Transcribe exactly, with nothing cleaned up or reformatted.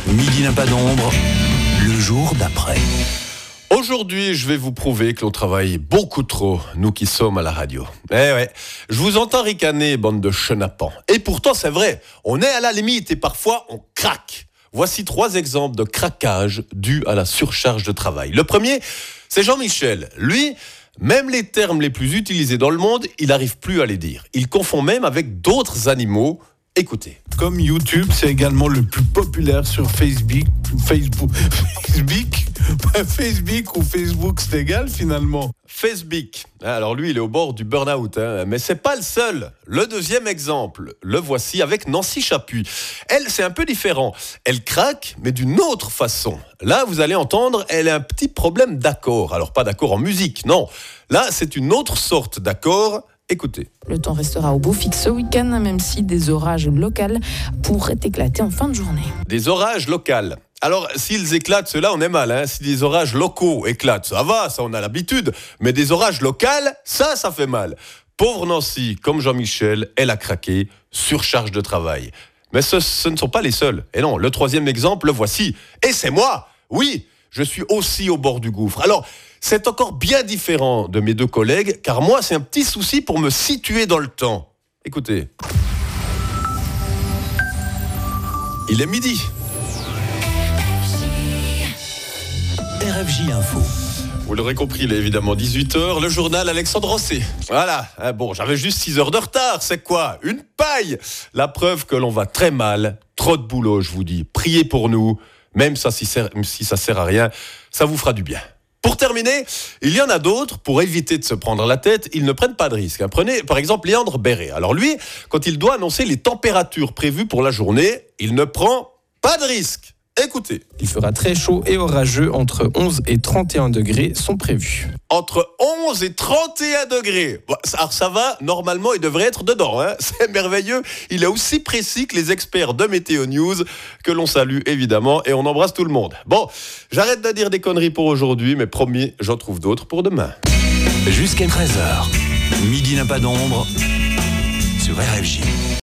Midi n'a pas d'ombre, le jour d'après. Aujourd'hui, je vais vous prouver que l'on travaille beaucoup trop, nous qui sommes à la radio. Eh ouais, je vous entends ricaner, bande de chenapans. Et pourtant, c'est vrai, on est à la limite et parfois on craque. Voici trois exemples de craquage dus à la surcharge de travail. Le premier, c'est Jean-Michel. Lui, même les termes les plus utilisés dans le monde, il n'arrive plus à les dire. Il confond même avec d'autres animaux. Écoutez. Comme YouTube, c'est également le plus populaire sur Facebook. Facebook, Facebook, Facebook ou Facebook, c'est égal finalement. Facebook. Alors lui, il est au bord du burn-out, hein. Mais c'est pas le seul. Le deuxième exemple, le voici avec Nancy Chapuis. Elle, c'est un peu différent. Elle craque, mais d'une autre façon. Là, vous allez entendre, elle a un petit problème d'accord. Alors pas d'accord en musique, non. Là, c'est une autre sorte d'accord. Écoutez. Le temps restera au beau fixe ce week-end, même si des orages locaux pourraient éclater en fin de journée. Des orages locaux. Alors, s'ils éclatent, ceux-là, on est mal. Hein. Si des orages locaux éclatent, ça va, ça on a l'habitude. Mais des orages locaux, ça, ça fait mal. Pauvre Nancy, comme Jean-Michel, elle a craqué, surcharge de travail. Mais ce, ce ne sont pas les seuls. Et non, le troisième exemple, le voici. Et c'est moi. Oui, je suis aussi au bord du gouffre. Alors, c'est encore bien différent de mes deux collègues, car moi, c'est un petit souci pour me situer dans le temps. Écoutez. Il est midi. R F J Info. Vous l'aurez compris, il est évidemment dix-huit heures, le journal Alexandre Rosset. Voilà, hein, bon, j'avais juste six heures de retard, c'est quoi? Une paille! La preuve que l'on va très mal, trop de boulot, je vous dis. Priez pour nous, même ça, si, sert, si ça sert à rien, ça vous fera du bien. Pour terminer, il y en a d'autres, pour éviter de se prendre la tête, ils ne prennent pas de risques. Prenez par exemple Léandre Béret. Alors lui, quand il doit annoncer les températures prévues pour la journée, il ne prend pas de risque. Écoutez. Il fera très chaud et orageux, entre onze et trente et un degrés sont prévus. Entre onze et trente et un degrés. Bon, alors ça va, normalement il devrait être dedans. Hein. C'est merveilleux. Il est aussi précis que les experts de Météo News, que l'on salue évidemment, et on embrasse tout le monde. Bon, j'arrête de dire des conneries pour aujourd'hui, mais promis, j'en trouve d'autres pour demain. Jusqu'à treize heures, Midi n'a pas d'ombre sur R F J.